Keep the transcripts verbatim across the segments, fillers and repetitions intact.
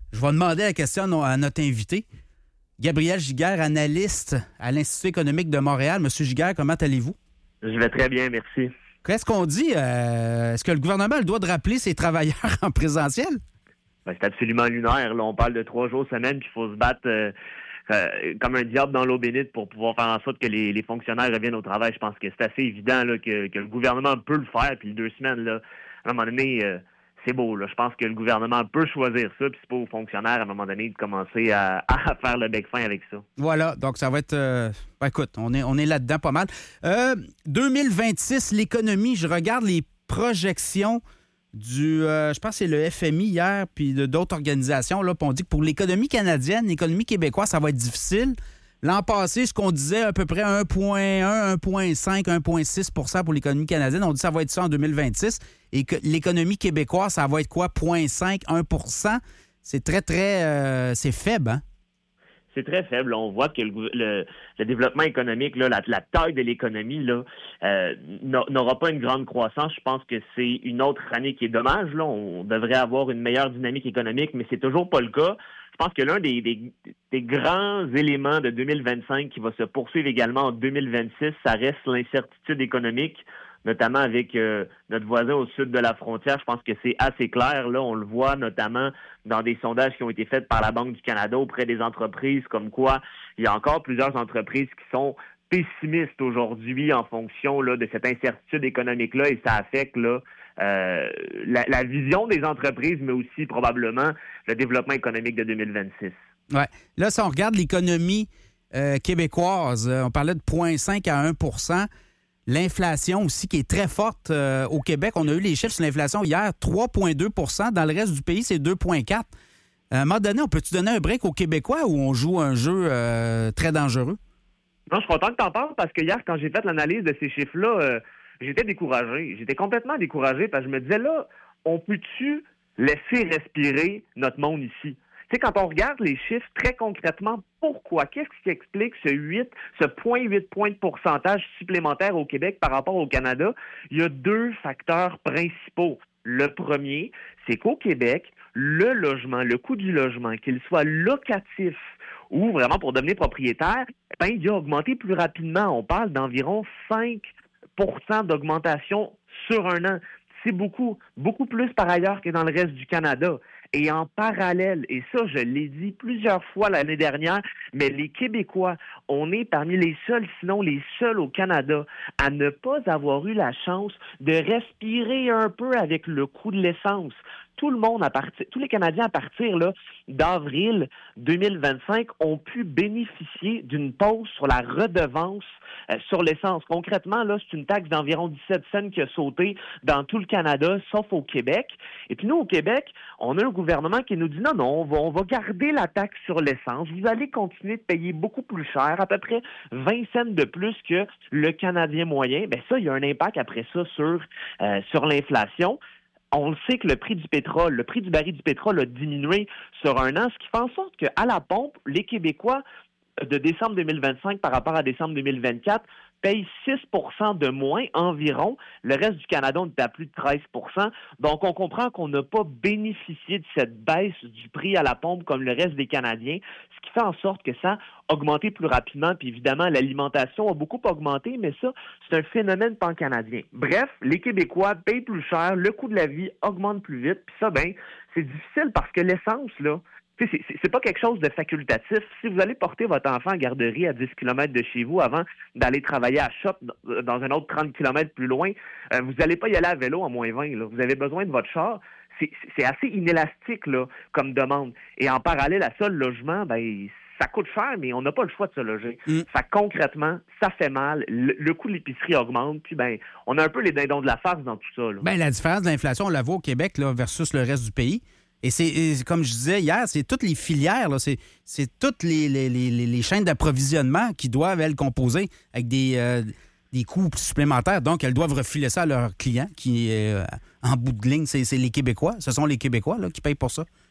Je vais demander la question à notre invité, Gabriel Giguère, analyste à l'Institut économique de Montréal. Monsieur Giguère, comment allez-vous? Je vais très bien, merci. Qu'est-ce qu'on dit? Euh, est-ce que le gouvernement a le droit de rappeler ses travailleurs en présentiel? Ben, c'est absolument lunaire. Là, on parle de trois jours semaine, puis il faut se battre euh, euh, comme un diable dans l'eau bénite pour pouvoir faire en sorte que les, les fonctionnaires reviennent au travail. Je pense que c'est assez évident là, que, que le gouvernement peut le faire, puis les deux semaines, là, à un moment donné, euh, c'est beau. Là. Je pense que le gouvernement peut choisir ça, puis c'est pas aux fonctionnaires, à un moment donné, de commencer à, à faire le bec fin avec ça. Voilà, donc ça va être... Euh, ben, écoute, on est, on est là-dedans pas mal. Euh, deux mille vingt-six, l'économie, je regarde les projections du... Euh, je pense que c'est le F M I hier, puis de d'autres organisations, là, puis on dit que pour l'économie canadienne, l'économie québécoise, ça va être difficile. L'an passé, ce qu'on disait, à peu près un virgule un, un virgule cinq, un virgule six pour cent pour l'économie canadienne. On dit que ça va être ça en deux mille vingt-six. Et que l'économie québécoise, ça va être quoi? zéro virgule cinq, un pour cent? C'est très, très... Euh, c'est faible, hein? C'est très faible. On voit que le, le, le développement économique, là, la, la taille de l'économie là, euh, n'aura pas une grande croissance. Je pense que c'est une autre année qui est dommage. Là. On devrait avoir une meilleure dynamique économique, mais c'est toujours pas le cas. Je pense que l'un des, des, des grands éléments de deux mille vingt-cinq qui va se poursuivre également en deux mille vingt-six, ça reste l'incertitude économique, notamment avec euh, notre voisin au sud de la frontière. Je pense que c'est assez clair. Là, on le voit notamment dans des sondages qui ont été faits par la Banque du Canada auprès des entreprises, comme quoi il y a encore plusieurs entreprises qui sont pessimistes aujourd'hui en fonction là, de cette incertitude économique-là, et ça affecte là, euh, la, la vision des entreprises, mais aussi probablement le développement économique de deux mille vingt-six. Ouais. Là, si on regarde l'économie euh, québécoise, on parlait de zéro virgule cinq à un pour cent. L'inflation aussi qui est très forte euh, au Québec. On a eu les chiffres sur l'inflation hier, trois virgule deux pour cent. Dans le reste du pays, c'est deux virgule quatre. À un moment donné, on peut-tu donner un break aux Québécois où on joue un jeu euh, très dangereux? Non, je suis content que tu en parles parce que hier, quand j'ai fait l'analyse de ces chiffres-là, euh, j'étais découragé. J'étais complètement découragé parce que je me disais, là, on peut-tu laisser respirer notre monde ici? Tu sais, quand on regarde les chiffres très concrètement, pourquoi? Qu'est-ce qui explique ce huit, ce zéro virgule huit points de pourcentage supplémentaire au Québec par rapport au Canada? Il y a deux facteurs principaux. Le premier, c'est qu'au Québec, le logement, le coût du logement, qu'il soit locatif ou vraiment pour devenir propriétaire, ben, il a augmenté plus rapidement. On parle d'environ cinq pour cent d'augmentation sur un an. C'est beaucoup, beaucoup plus par ailleurs que dans le reste du Canada. Et en parallèle, et ça, je l'ai dit plusieurs fois l'année dernière, mais les Québécois, on est parmi les seuls, sinon les seuls au Canada, à ne pas avoir eu la chance de respirer un peu avec le coût de l'essence. Tout le monde, à partir, tous les Canadiens à partir là, d'avril deux mille vingt-cinq ont pu bénéficier d'une pause sur la redevance euh, sur l'essence. Concrètement, là, c'est une taxe d'environ dix-sept cents qui a sauté dans tout le Canada, sauf au Québec. Et puis nous, au Québec, on a un gouvernement qui nous dit non, non, on va, on va garder la taxe sur l'essence. Vous allez continuer de payer beaucoup plus cher, à peu près vingt cents de plus que le Canadien moyen. Bien ça, il y a un impact après ça sur, euh, sur l'inflation. On le sait que le prix du pétrole, le prix du baril du pétrole a diminué sur un an, ce qui fait en sorte qu'à la pompe, les Québécois, de décembre deux mille vingt-cinq par rapport à décembre deux mille vingt-quatre, payent six pour cent de moins environ. Le reste du Canada, on est à plus de treize pour cent. Donc, on comprend qu'on n'a pas bénéficié de cette baisse du prix à la pompe comme le reste des Canadiens, ce qui fait en sorte que ça a augmenté plus rapidement. Puis évidemment, l'alimentation a beaucoup augmenté, mais ça, c'est un phénomène pan-canadien. Bref, les Québécois payent plus cher, le coût de la vie augmente plus vite. Puis ça, ben, c'est difficile parce que l'essence, là, C'est, c'est, c'est pas quelque chose de facultatif. Si vous allez porter votre enfant en garderie à dix kilomètres de chez vous avant d'aller travailler à Shop dans un autre trente kilomètres plus loin, euh, vous n'allez pas y aller à vélo à moins vingt. Là. Vous avez besoin de votre char. C'est, c'est assez inélastique là, comme demande. Et en parallèle à ça, le logement, ben ça coûte cher, mais on n'a pas le choix de se loger. Mm. Ça, concrètement, ça fait mal. Le, le coût de l'épicerie augmente. Puis, ben, on a un peu les dindons de la farce dans tout ça. Là. Ben, la différence de l'inflation, on la voit au Québec là, versus le reste du pays. Et c'est, et comme je disais hier, c'est toutes les filières, là, c'est, c'est toutes les, les, les, les chaînes d'approvisionnement qui doivent, elles, composer avec des, euh, des coûts supplémentaires. Donc, elles doivent refiler ça à leurs clients qui, euh, en bout de ligne, c'est, c'est les Québécois. Ce sont les Québécois là, qui payent pour ça.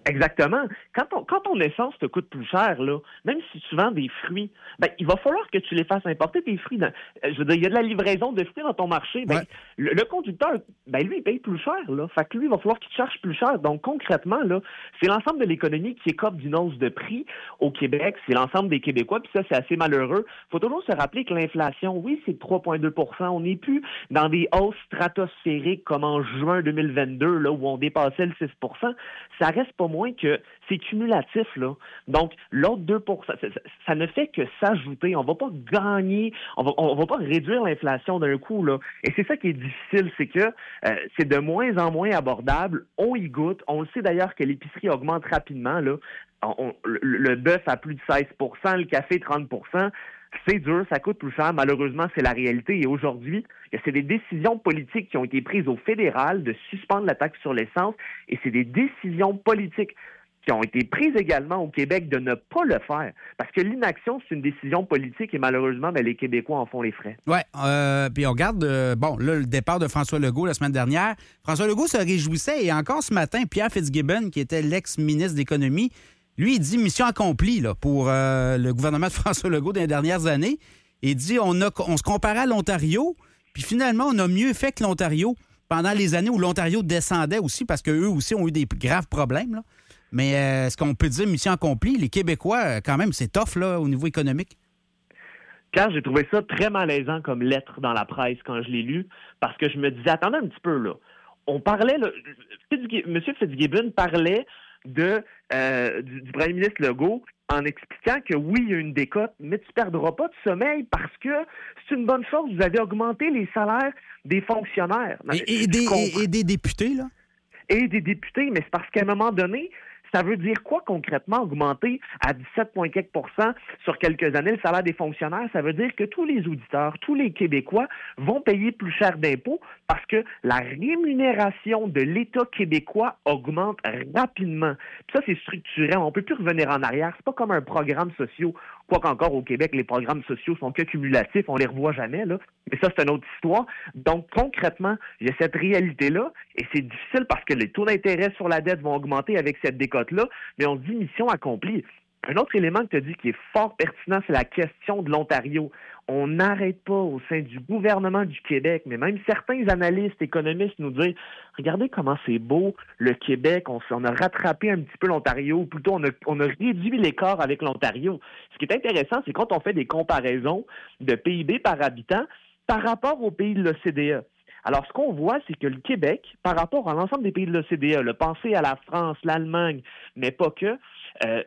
Exactement. Quand, on, quand ton essence te coûte plus cher, là, même si tu vends des fruits, ben, il va falloir que tu les fasses importer, tes fruits. Dans, je veux dire, il y a de la livraison de fruits dans ton marché. Ben, Ouais. le, le conducteur, ben, lui, il paye plus cher. Là. Fait que lui, il va falloir qu'il te cherche plus cher. Donc, concrètement, là, c'est l'ensemble de l'économie qui écope d'une hausse de prix au Québec. C'est l'ensemble des Québécois. Puis ça, c'est assez malheureux. Il faut toujours se rappeler que l'inflation, oui, c'est trois virgule deux pour cent. On n'est plus dans des hausses stratosphériques comme en juin deux mille vingt-deux, là, où on dépassait le six pour cent. Ça reste pas moins que c'est cumulatif, là. Donc, l'autre deux pour cent, ça, ça, ça ne fait que s'ajouter. On va pas gagner, on va, on va pas réduire l'inflation d'un coup, là. Et c'est ça qui est difficile, c'est que euh, c'est de moins en moins abordable. On y goûte. On le sait d'ailleurs que l'épicerie augmente rapidement, là. On, on, le, le bœuf à plus de seize pour cent, le café trente pour cent. C'est dur, ça coûte plus cher. Malheureusement, c'est la réalité. Et aujourd'hui, c'est des décisions politiques qui ont été prises au fédéral de suspendre la taxe sur l'essence. Et c'est des décisions politiques qui ont été prises également au Québec de ne pas le faire. Parce que l'inaction, c'est une décision politique et malheureusement, ben, les Québécois en font les frais. Oui, euh, puis on regarde, euh, bon, là, le départ de François Legault la semaine dernière. François Legault se réjouissait et encore ce matin, Pierre Fitzgibbon, qui était l'ex-ministre de l'Économie, lui, il dit mission accomplie là, pour euh, le gouvernement de François Legault dans les dernières années. Il dit on, a, on se comparait à l'Ontario, puis finalement, on a mieux fait que l'Ontario pendant les années où l'Ontario descendait aussi, parce qu'eux aussi ont eu des graves problèmes. Là. Mais euh, est-ce qu'on peut dire mission accomplie? Les Québécois, quand même, c'est tough là, au niveau économique. Car j'ai trouvé ça très malaisant comme lettre dans la presse quand je l'ai lu, parce que je me disais, attendez un petit peu, là. On parlait, là, M. Fitzgibbon parlait de, euh, du, du premier ministre Legault en expliquant que oui, il y a une décote, mais tu ne perdras pas de sommeil parce que c'est une bonne chose. Vous avez augmenté les salaires des fonctionnaires. Et, et, des, et, et des députés, là? Et des députés, mais c'est parce qu'à un moment donné, ça veut dire quoi concrètement augmenter à dix-sept virgule quatre pour cent sur quelques années le salaire des fonctionnaires? Ça veut dire que tous les auditeurs, tous les Québécois vont payer plus cher d'impôts parce que la rémunération de l'État québécois augmente rapidement. Puis ça, c'est structurel. On ne peut plus revenir en arrière. C'est pas comme un programme social. Quoi qu'encore au Québec, les programmes sociaux sont que cumulatifs. On les revoit jamais, là. Mais ça, c'est une autre histoire. Donc, concrètement, il y a cette réalité-là et c'est difficile parce que les taux d'intérêt sur la dette vont augmenter avec cette décote-là, mais on se dit mission accomplie. Un autre élément que tu as dit qui est fort pertinent, c'est la question de l'Ontario. On n'arrête pas au sein du gouvernement du Québec, mais même certains analystes, économistes nous disent « Regardez comment c'est beau, le Québec, on, on a rattrapé un petit peu l'Ontario, ou plutôt on a, on a réduit l'écart avec l'Ontario. » Ce qui est intéressant, c'est quand on fait des comparaisons de P I B par habitant par rapport aux pays de l'O C D E. Alors, ce qu'on voit, c'est que le Québec, par rapport à l'ensemble des pays de l'O C D E, le pensez à la France, l'Allemagne, mais pas que, euh,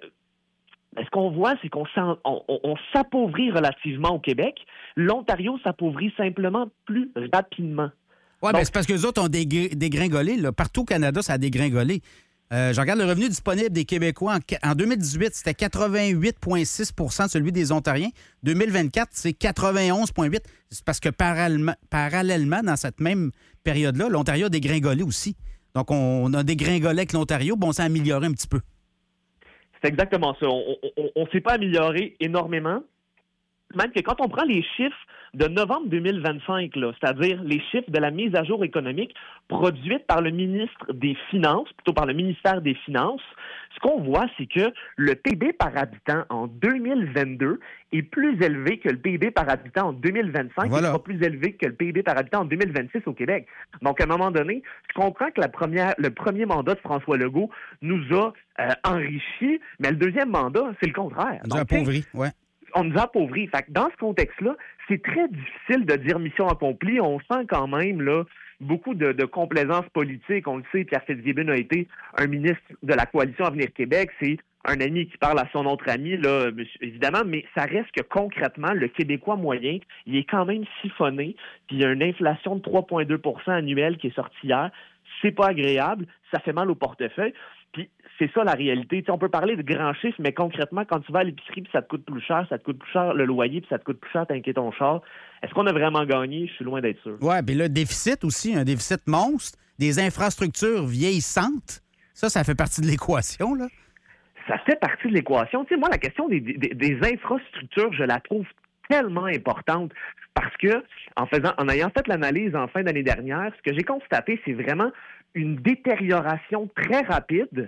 ce qu'on voit, c'est qu'on on, on, on s'appauvrit relativement au Québec. L'Ontario s'appauvrit simplement plus rapidement. Oui, bien, c'est parce que les autres ont dégr- dégringolé. Là. Partout au Canada, ça a dégringolé. Euh, je regarde le revenu disponible des Québécois. En, en deux mille dix-huit, c'était quatre-vingt-huit virgule six pour cent celui des Ontariens. deux mille vingt-quatre, c'est quatre-vingt-onze virgule huit pour cent. C'est parce que parallèlement, parallèlement, dans cette même période-là, l'Ontario a dégringolé aussi. Donc, on, on a dégringolé avec l'Ontario, bon, on s'est amélioré un petit peu. C'est exactement ça. On ne s'est pas amélioré énormément. Même que quand on prend les chiffres de novembre deux mille vingt-cinq, là, c'est-à-dire les chiffres de la mise à jour économique produite par le ministre des Finances, plutôt par le ministère des Finances, ce qu'on voit, c'est que le P I B par habitant en deux mille vingt-deux est plus élevé que le P I B par habitant en deux mille vingt-cinq, voilà. Et sera plus élevé que le P I B par habitant en deux mille vingt-six au Québec. Donc, à un moment donné, je comprends que la première, le premier mandat de François Legault nous a euh, enrichis, mais le deuxième mandat, c'est le contraire. Nous a appauvris, oui. On nous a appauvris. Fait que dans ce contexte-là, c'est très difficile de dire mission accomplie. On sent quand même là beaucoup de, de complaisance politique. On le sait, Pierre Fitzgibbon a été un ministre de la Coalition Avenir Québec. C'est un ami qui parle à son autre ami, là, évidemment, mais ça reste que concrètement, le Québécois moyen, il est quand même siphonné, puis il y a une inflation de trois virgule deux pour cent annuelle qui est sortie hier. C'est pas agréable, ça fait mal au portefeuille. Puis c'est ça la réalité. Tu sais, on peut parler de grands chiffres, mais concrètement, quand tu vas à l'épicerie puis ça te coûte plus cher, ça te coûte plus cher le loyer puis ça te coûte plus cher t'inquiète ton char. Est-ce qu'on a vraiment gagné? Je suis loin d'être sûr. Oui, puis le déficit aussi, un déficit monstre, des infrastructures vieillissantes, ça, ça fait partie de l'équation, là. Ça fait partie de l'équation. Tu sais, moi, la question des, des, des infrastructures, je la trouve tellement importante parce que, en faisant, en ayant fait l'analyse en fin d'année dernière, ce que j'ai constaté, c'est vraiment une détérioration très rapide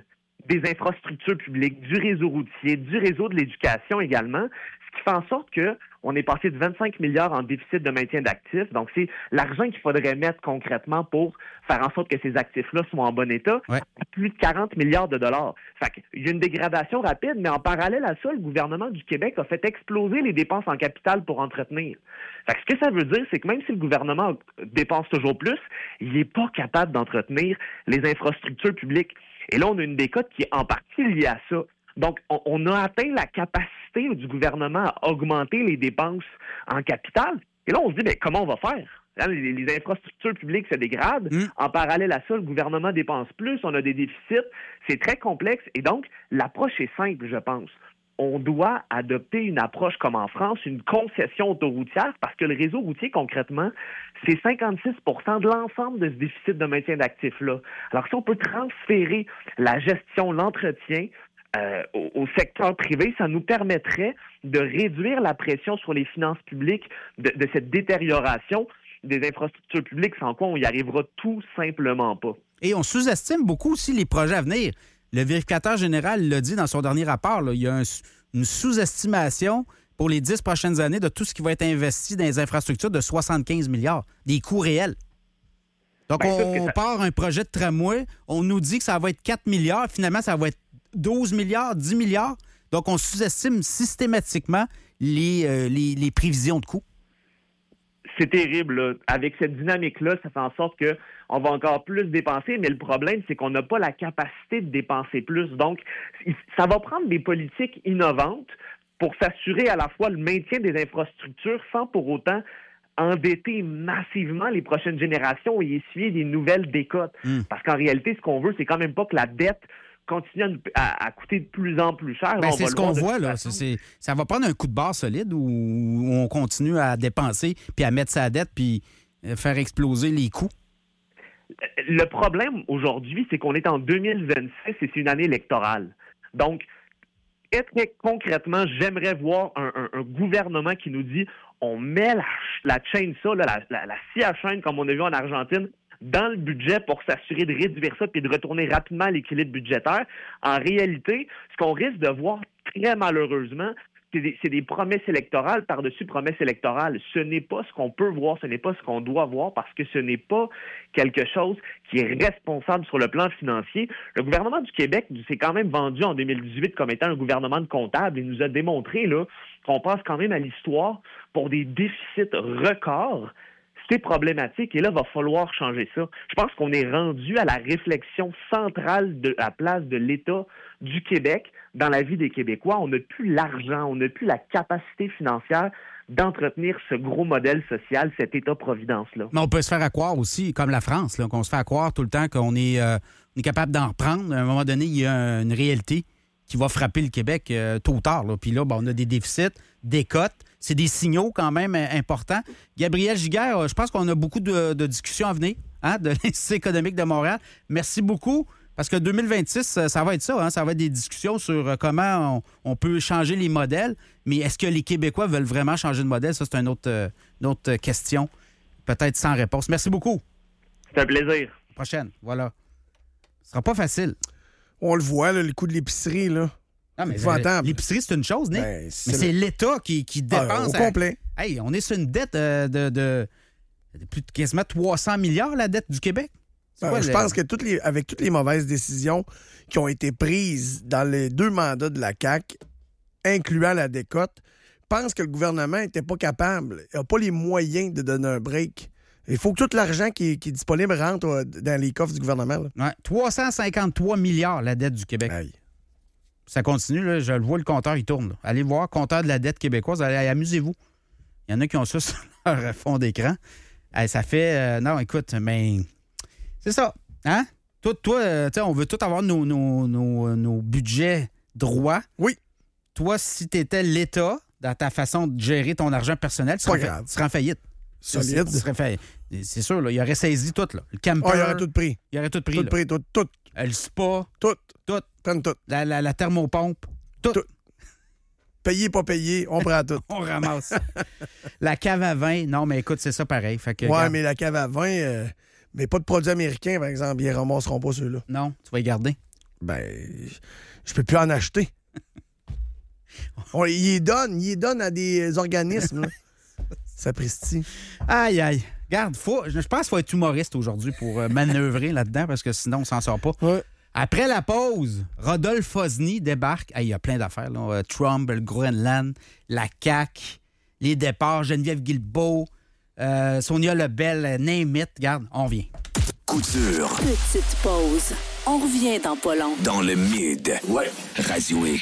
des infrastructures publiques, du réseau routier, du réseau de l'éducation également, ce qui fait en sorte que on est passé de vingt-cinq milliards en déficit de maintien d'actifs. Donc, c'est l'argent qu'il faudrait mettre concrètement pour faire en sorte que ces actifs-là soient en bon état, ouais. à plus de quarante milliards de dollars. Fait qu'il y a une dégradation rapide, mais en parallèle à ça, le gouvernement du Québec a fait exploser les dépenses en capital pour entretenir. Fait que ce que ça veut dire, c'est que même si le gouvernement dépense toujours plus, il n'est pas capable d'entretenir les infrastructures publiques. Et là, on a une décote qui est en partie liée à ça. Donc, on, on a atteint la capacité du gouvernement à augmenter les dépenses en capital. Et là, on se dit, bien, comment on va faire? Là, les, les infrastructures publiques se dégradent. Mmh. En parallèle à ça, le gouvernement dépense plus. On a des déficits. C'est très complexe. Et donc, l'approche est simple, je pense. On doit adopter une approche comme en France, une concession autoroutière, parce que le réseau routier, concrètement, c'est cinquante-six pour cent de l'ensemble de ce déficit de maintien d'actifs-là. Alors, si on peut transférer la gestion, l'entretien euh, au, au secteur privé, ça nous permettrait de réduire la pression sur les finances publiques de, de cette détérioration des infrastructures publiques, sans quoi on y arrivera tout simplement pas. Et on sous-estime beaucoup aussi les projets à venir. Le vérificateur général l'a dit dans son dernier rapport, là, il y a un, une sous-estimation pour les dix prochaines années de tout ce qui va être investi dans les infrastructures de soixante-quinze milliards, des coûts réels. Donc, ben, on, on ça... part un projet de tramway, on nous dit que ça va être quatre milliards, finalement, ça va être douze milliards, dix milliards. Donc, on sous-estime systématiquement les, euh, les, les prévisions de coûts. C'est terrible, là. Avec cette dynamique-là, ça fait en sorte qu'on va encore plus dépenser, mais le problème, c'est qu'on n'a pas la capacité de dépenser plus. Donc, ça va prendre des politiques innovantes pour s'assurer à la fois le maintien des infrastructures sans pour autant endetter massivement les prochaines générations et essuyer des nouvelles décotes. Mmh. Parce qu'en réalité, ce qu'on veut, c'est quand même pas que la dette continue à, à coûter de plus en plus cher. Ben, c'est ce qu'on voit, là. C'est, c'est, ça va prendre un coup de barre solide où, où on continue à dépenser puis à mettre sa dette puis faire exploser les coûts. Le problème aujourd'hui, c'est qu'on est en deux mille vingt-six et c'est une année électorale. Donc, très concrètement, j'aimerais voir un, un, un gouvernement qui nous dit on met la, la chaîne, ça, là, la, la, la scie à chaîne, comme on a vu en Argentine, dans le budget pour s'assurer de réduire ça puis de retourner rapidement à l'équilibre budgétaire. En réalité, ce qu'on risque de voir très malheureusement, c'est des, c'est des promesses électorales par-dessus promesses électorales. Ce n'est pas ce qu'on peut voir, ce n'est pas ce qu'on doit voir parce que ce n'est pas quelque chose qui est responsable sur le plan financier. Le gouvernement du Québec s'est quand même vendu en deux mille dix-huit comme étant un gouvernement de comptables et nous a démontré là, qu'on passe quand même à l'histoire pour des déficits records. C'est problématique et là, il va falloir changer ça. Je pense qu'on est rendu à la réflexion centrale de la place de l'État du Québec dans la vie des Québécois. On n'a plus l'argent, on n'a plus la capacité financière d'entretenir ce gros modèle social, cet État-providence-là. Mais on peut se faire croire aussi, comme la France, là, qu'on se fait croire tout le temps qu'on est, euh, on est capable d'en reprendre. À un moment donné, il y a une réalité qui va frapper le Québec euh, tôt ou tard. Là. Puis là, ben, on a des déficits, des cotes. C'est des signaux quand même importants. Gabriel Giguère, je pense qu'on a beaucoup de, de discussions à venir hein, de l'Institut économique de Montréal. Merci beaucoup, parce que deux mille vingt-six, ça va être ça. Hein, ça va être des discussions sur comment on, on peut changer les modèles. Mais est-ce que les Québécois veulent vraiment changer de modèle? Ça, c'est une autre, une autre question, peut-être sans réponse. Merci beaucoup. C'est un plaisir. Prochaine, voilà. Ce sera pas facile. On le voit, là, le coût de l'épicerie, là. Non, mais l'épicerie, c'est une chose, Nick. Ben, c'est mais c'est le... l'État qui, qui dépense. Ah, au complet. À... Hey, on est sur une dette euh, de, de, de plus de quasiment trois cents milliards, la dette du Québec. Ben, quoi, je le... pense que toutes les, avec toutes les mauvaises décisions qui ont été prises dans les deux mandats de la C A Q, incluant la décote, je pense que le gouvernement n'était pas capable, il n'a pas les moyens de donner un break. Il faut que tout l'argent qui est, qui est disponible rentre dans les coffres du gouvernement. Là. Ouais, trois cent cinquante-trois milliards, la dette du Québec. Aïe. Ça continue, là, je le vois, le compteur, il tourne. Là. Allez voir, compteur de la dette québécoise, allez, allez, amusez-vous. Il y en a qui ont ça sur leur fond d'écran. Allez, ça fait... Euh, non, écoute, mais... C'est ça, hein? Toi, toi euh, on veut tous avoir nos, nos, nos, nos budgets droits. Oui. Toi, si tu étais l'État, dans ta façon de gérer ton argent personnel, tu serais, fa- tu serais en faillite. Solide. Tu serais fa- C'est sûr, là, il aurait saisi tout. Là. Le camper... Oh, il aurait tout pris. Il aurait tout pris. Tout là. pris, tout, tout. Le spa. Tout. Tout. Prenne tout. La, la, la thermopompe. Tout. tout. Payé, pas payé, on prend tout. On ramasse. La cave à vin, non, mais écoute, c'est ça pareil. Fait que, ouais, regarde. mais la cave à vin, euh, mais pas de produits américains, par exemple, ils ne ramasseront pas ceux-là. Non, tu vas y garder. ben, je peux plus en acheter. On, il les donne, il les donne à des organismes, là. Sapristi. Aïe, aïe. Regarde, faut, je pense qu'il faut être humoriste aujourd'hui pour euh, manœuvrer là-dedans parce que sinon, on s'en sort pas. Ouais. Après la pause, Rodolphe Fosny débarque. Il hey, y a plein d'affaires. Là. Euh, Trump, le Groenland, la C A Q, les départs, Geneviève Guilbeault, euh, Sonia Lebel, name it. Regarde, on revient. Coup dur. Petite pause. On revient dans pas long. Dans le mid. Ouais. Radio X.